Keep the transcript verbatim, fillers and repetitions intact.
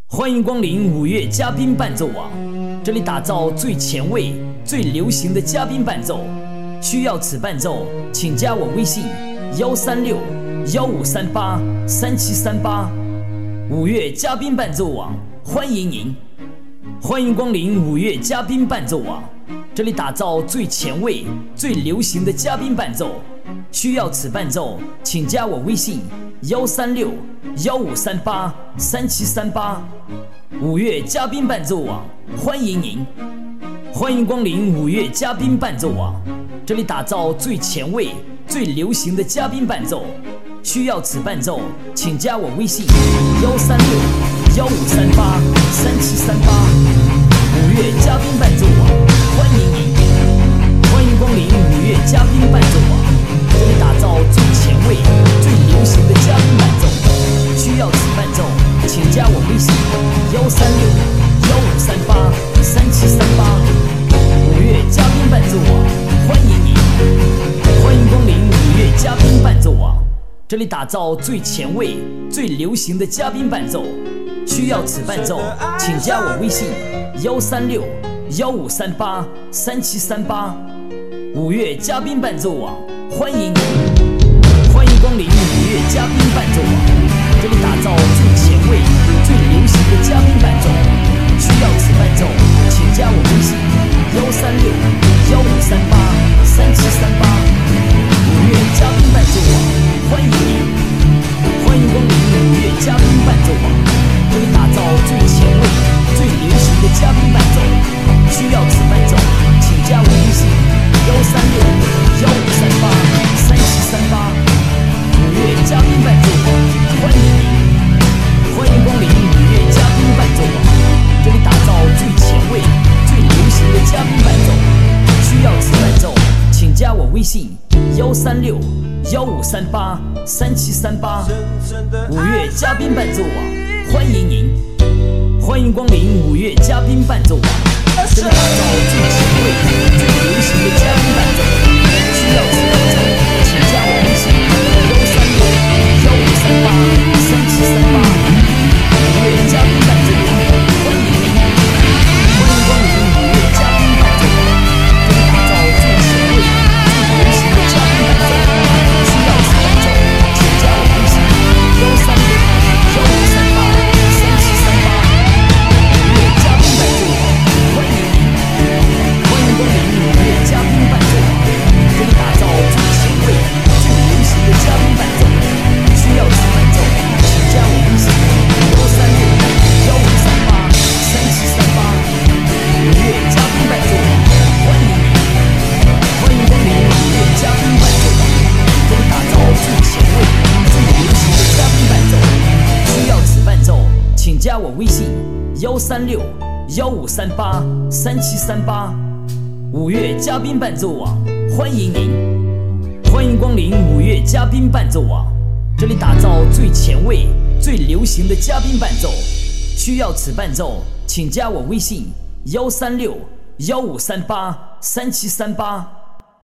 欢迎光临五月嘉宾伴奏网，这里打造最前卫、最流行的嘉宾伴奏。需要此伴奏，请加我微信：幺三六幺五三八三七三八。五月嘉宾伴奏网，欢迎您！欢迎光临五月嘉宾伴奏网，这里打造最前卫、最流行的嘉宾伴奏。需要此伴奏，请加我微信：幺三六幺五三八三七三八。五月嘉宾伴奏网，欢迎您！欢迎光临五月嘉宾伴奏网，这里打造最前卫、最流行的嘉宾伴奏。需要此伴奏，请加我微信：幺三六幺五三八三七三八。五月嘉宾伴奏网，欢迎您！欢迎光临五月嘉宾伴奏网，这里打造最前卫、最流行的嘉宾伴奏。需要此伴奏，请加我微信：幺三六幺五三八三七三八。五月嘉宾伴奏网，欢迎您！欢迎光临五月嘉宾伴奏网，这里打造最前卫、最流行的嘉宾伴奏。需要此伴奏，请加我微信：幺三六幺五三八三七三八。五月嘉宾伴奏网，欢迎您！欢迎光临五月嘉宾伴奏网，这里打造最前卫、最流行的嘉宾伴奏。需要此伴奏，请加我微信：幺三六幺五三八三七三八。五月嘉宾伴奏网，欢迎您！欢迎光临五月嘉宾伴奏网，这里打造最前卫、最流行的嘉宾伴奏。需要此伴奏，请加我微信：幺三六幺五三八三七三八。五月嘉宾伴奏网，欢迎您！欢迎光临五月嘉宾伴奏网，这里打造最前卫、最流行的嘉宾伴奏。需要此伴奏，请加我微信：幺三六幺五三八三七三八。五月嘉宾伴奏网，欢迎您！欢迎光临五月嘉宾伴奏网，这里打造最前卫、最流行的嘉宾伴奏。需要此伴奏，请加我微信：幺三六幺五三八三七三八。五月嘉宾伴奏网，欢迎您！欢迎光临五月嘉宾伴奏网，这里打造最前卫、最流行的嘉宾伴奏。需要此伴奏，请加我微信：幺三六幺五三八三七三八。五月嘉宾伴奏网，欢迎您！欢迎光临五月嘉宾伴奏网，这里打造最前卫、最流行的嘉宾伴奏。需要此伴奏，请加我微信：幺三六幺五三八三七三八。五月嘉宾伴奏网，欢迎您！欢迎光临五月嘉宾伴奏网，这里打造最前卫、最流行的嘉宾伴奏。需要此伴奏，请加我微信：幺三六幺五三八三七三八。五月嘉宾伴奏网，欢迎您！欢迎光临五月嘉宾伴奏网，这里打造最前卫、最流行的嘉宾伴奏。需要此伴奏，请加我微信：幺三六幺五三八三七三八。